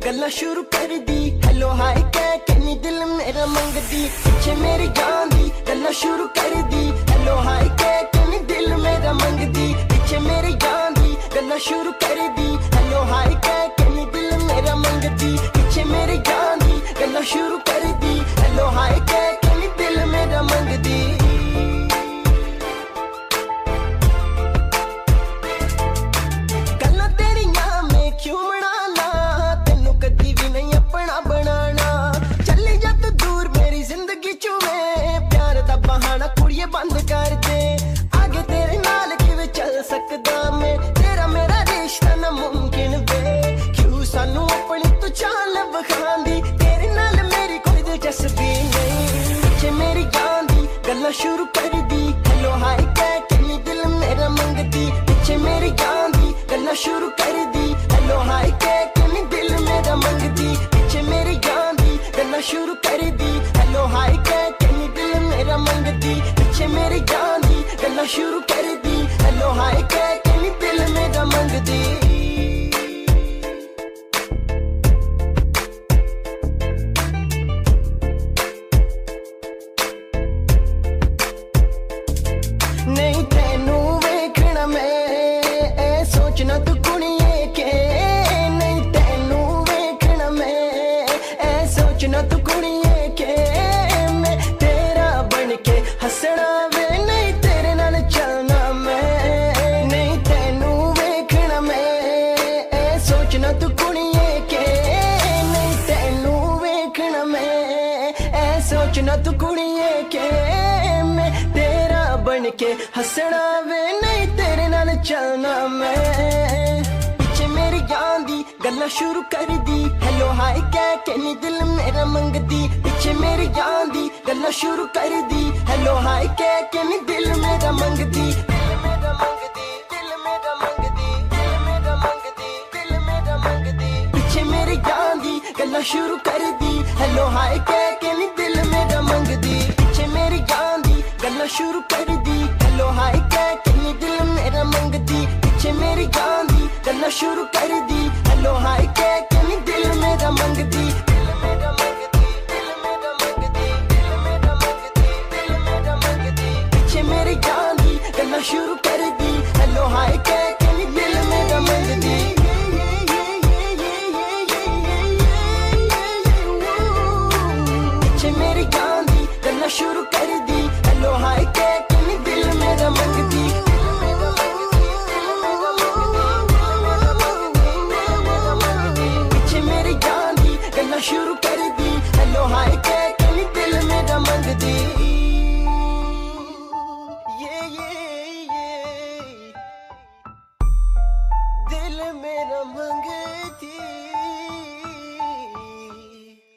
गल्ला शुरू कर दी। हेलो हाय कह के नी दिल मेरा मंगदी, पीछे मेरी जान दी गल्ला शुरू कर दी। हेलो हाय कह के नी दिल मेरा मंगदी, पीछे मेरी जान दी गल्ला शुरू कर दी। हेलो हाय कह के नी दिल मेरा मंगदी, पीछे मेरी जान दी गल्ला शुरू कर दी। हेलो हाय कह के नी दिल मेरा मंगदी। बंद कर दे आगे तेरे नाल किवें चल सकदा मैं, तेरा मेरा रिश्ता नामुमकिन वे। क्यों सानू अपनी तू चाल बखांदी, तेरे नाल मेरी कोई दिलचस्पी नहीं। पीछे मेरी जान दी गल्ला शुरू कर दी। हेलो हाय कह के नी दिल मेरा मंगदी, पीछे मेरी जान दी गल्ला शुरू कर दी। हेलो हाय कह के नी दिल मेरा मंगदी, पीछे मेरी जान दी गल्ला शुरू कर दी। हेलो हाय कह के नी दिल मेरा मंगदी, पीछे मेरी जान दी गल्ला शुरू कर दी। हेलो हाय कह के नी दिल मेरा मंगदी। नहीं तेनू वेखना मैं ए सोचना तू कुड़िए के, नहीं तेनू वेखना मैं ए सोचना तू कुड़िए के। मैं तेरा बन के हसना वे, नहीं तेरे नाल चलना मैं, नहीं तेनू वेखना मैं ए सोचना तू कुड़िए के। नहीं तेनू वेखना मैं ए सोचना तू कुड़िए के। मैं तेरा बन के हसना वे, नहीं तेरे नाल चलना मैं। पीछे मेरी जान दी गल्ला शुरू कर दी। हेलो हाय कह के नी दिल मेरा मंगदी, पीछे मेरी जान दी गल्ला शुरू कर दी। हेलो हाय कह के नी दिल मेरा मंगदी, दिल मेरा मंगदी, दिल मेरा मंगदी, दिल मेरा मंगदी, दिल मेरा मंगदी। पीछे मेरी जान दी गल्ला शुरू कर दी। हेलो हाय कह के नी दिल मेरा मंगदी, पीछे मेरी जान दी गल्ला शुरू कर दी। हेलो हाय कह के नी दिल मेरा मंगदी, पीछे मेरी जान दी गल्ला शुरू कर दी।